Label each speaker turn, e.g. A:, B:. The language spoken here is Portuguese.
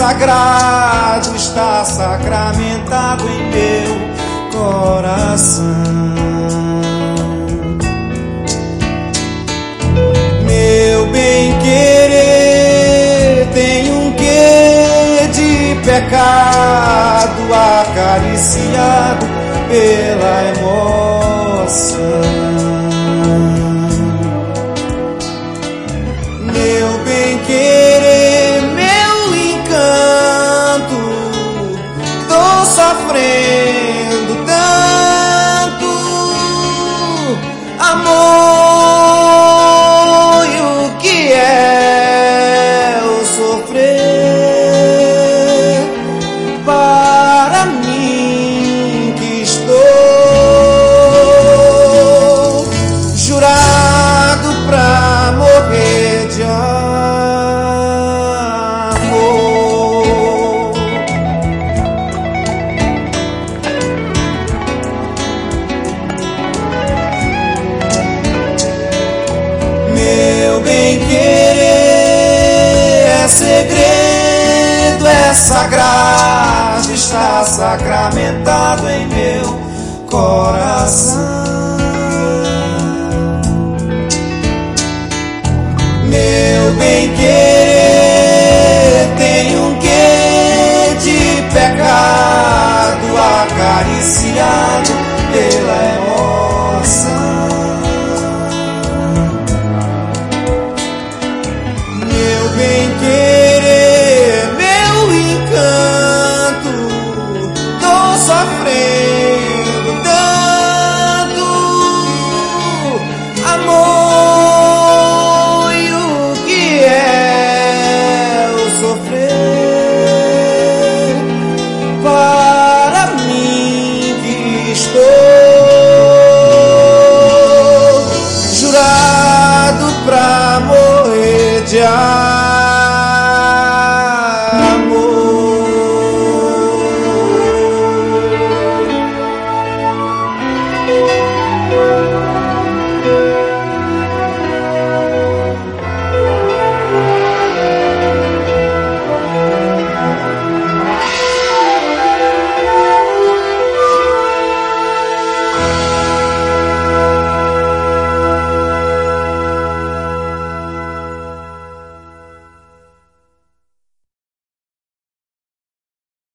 A: sagrado, está sacramentado em meu coração. Meu bem-querer tem um quê de pecado, acariciado pela emoção. Meu bem-querer, meu encanto, tô sofrendo tanto amor, e o que é o sofrer para mim que estou jurado pra morrer de amor. Meu bem-querer é segredo, é sagrado, está sacramentado em meu coração.